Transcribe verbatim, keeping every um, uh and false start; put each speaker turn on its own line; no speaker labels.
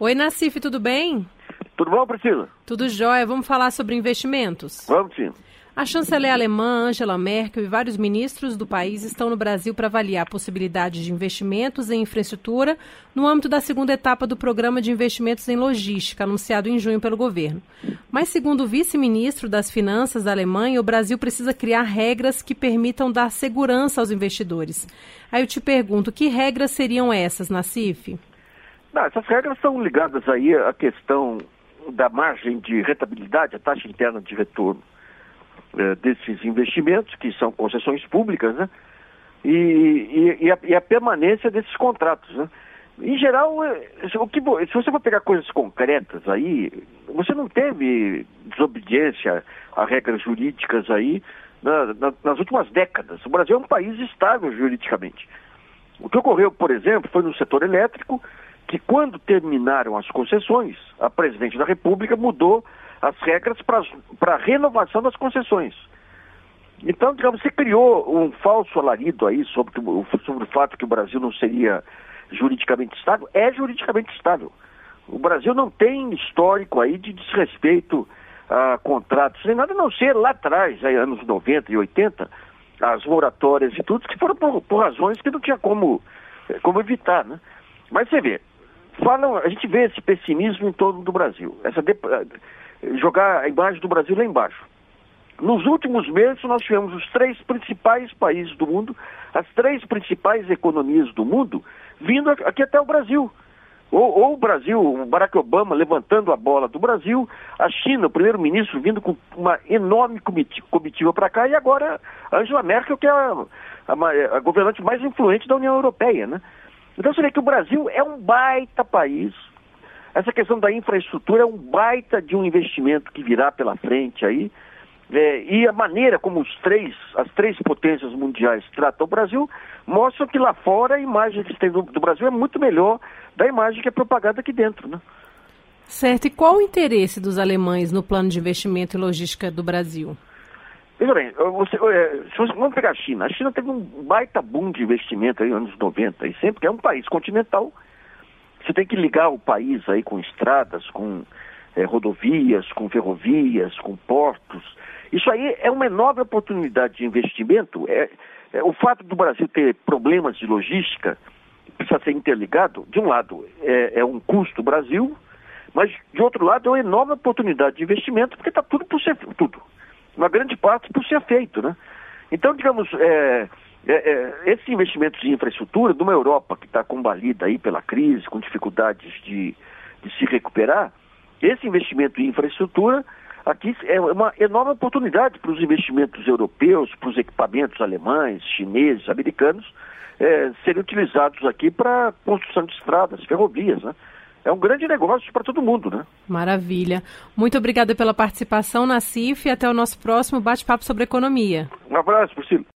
Oi, Nassif, tudo bem?
Tudo bom, Priscila?
Tudo jóia. Vamos falar sobre investimentos?
Vamos sim.
A chanceler alemã Angela Merkel e vários ministros do país estão no Brasil para avaliar a possibilidade de investimentos em infraestrutura no âmbito da segunda etapa do Programa de Investimentos em Logística, anunciado em junho pelo governo. Mas, segundo o vice-ministro das Finanças da Alemanha, o Brasil precisa criar regras que permitam dar segurança aos investidores. Aí eu te pergunto, que regras seriam essas, Nassif?
Não, essas regras são ligadas aí à questão da margem de rentabilidade, a taxa interna de retorno desses investimentos, que são concessões públicas, né? E, e, e, a, e a permanência desses contratos, né? Em geral, o que, se você for pegar coisas concretas aí, você não teve desobediência a regras jurídicas aí na, na, nas últimas décadas. O Brasil é um país estável juridicamente. O que ocorreu, por exemplo, foi no setor elétrico, que quando terminaram as concessões, a presidente da República mudou as regras para a renovação das concessões. Então, digamos, você criou um falso alarido aí sobre, sobre o fato que o Brasil não seria juridicamente estável. É juridicamente estável. O Brasil não tem histórico aí de desrespeito a contratos, nem nada a não ser lá atrás, aí, anos noventa e oitenta, as moratórias e tudo, que foram por, por razões que não tinha como, como evitar, né? Mas você vê, falam, a gente vê esse pessimismo em torno do Brasil, essa de, jogar a imagem do Brasil lá embaixo. Nos últimos meses nós tivemos os três principais países do mundo, as três principais economias do mundo, vindo aqui até o Brasil. Ou, ou o Brasil, o Barack Obama levantando a bola do Brasil, a China, o primeiro-ministro vindo com uma enorme comitiva para cá, e agora a Angela Merkel, que é a, a, a governante mais influente da União Europeia, né? Então você vê que o Brasil é um baita país. Essa questão da infraestrutura é um baita de um investimento que virá pela frente aí. É, e a maneira como os três, as três potências mundiais tratam o Brasil mostra que lá fora a imagem que se tem do, do Brasil é muito melhor da imagem que é propagada aqui dentro, né?
Certo. E qual o interesse dos alemães no plano de investimento e logística do Brasil?
Veja bem, você, se você, vamos pegar a China. A China teve um baita boom de investimento aí nos anos noventa, e sempre que é um país continental. Você tem que ligar o país aí com estradas, com é, rodovias, com ferrovias, com portos. Isso aí é uma enorme oportunidade de investimento. É, é, o fato do Brasil ter problemas de logística precisa ser interligado. De um lado, é, é um custo Brasil, mas de outro lado é uma enorme oportunidade de investimento, porque está tudo por ser tudo. Uma grande parte por ser feito, né? Então, digamos, é, é, é, esses investimentos de infraestrutura de uma Europa que está combalida aí pela crise, com dificuldades de, de se recuperar, esse investimento em infraestrutura aqui é uma enorme oportunidade para os investimentos europeus, para os equipamentos alemães, chineses, americanos, é, serem utilizados aqui para construção de estradas, ferrovias, né? É um grande negócio para todo mundo, né?
Maravilha. Muito obrigada pela participação, Nassif, e até o nosso próximo bate-papo sobre economia.
Um abraço, Priscila.